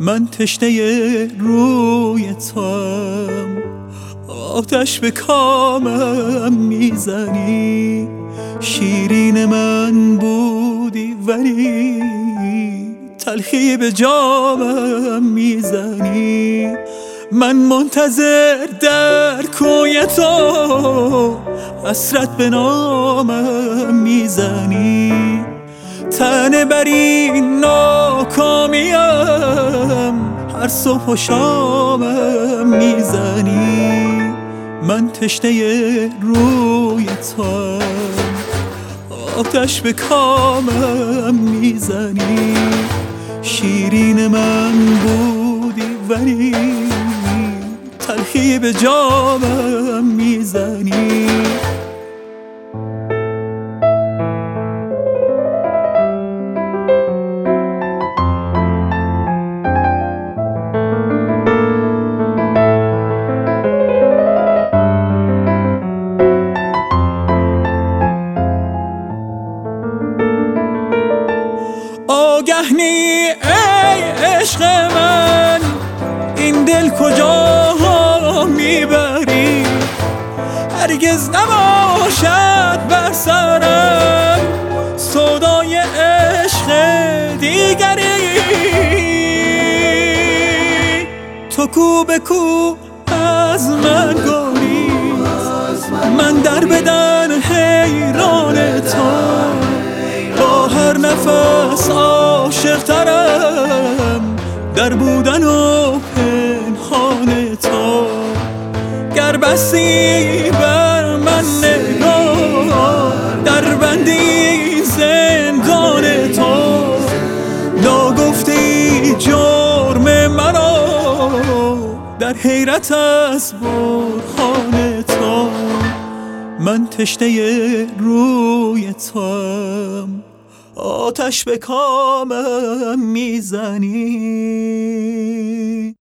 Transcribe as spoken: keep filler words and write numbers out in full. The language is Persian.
من تشنه روی توام، آتش به کامم میزنی. شیرین من بودی ولی تلخی به جامم میزنی. من منتظر در کوی تو، حسرت به نامم میزنی. تنه بر این ناکامیم، هر صبح و شامم میزنی. من تشنه روی توام، آتش به کامم میزنی. شیرین من بودی ولی تلخی به جامم میزنی. آگه نی ای عشق من، این دل کجا میبری؟ هرگز نباشد بر سرم سودای عشق دیگری. تو کو به کو از من گریز، من در بدن حیران تو. با هر نفس عاشق ترم، در بودن و پنهان تو. گر بستی بر من نگاه، در بندی زندان تو. ناگفتی جرم مرا، در حیرت از برهان تو. من تشنه روی توام، آتش به کامم میزنی.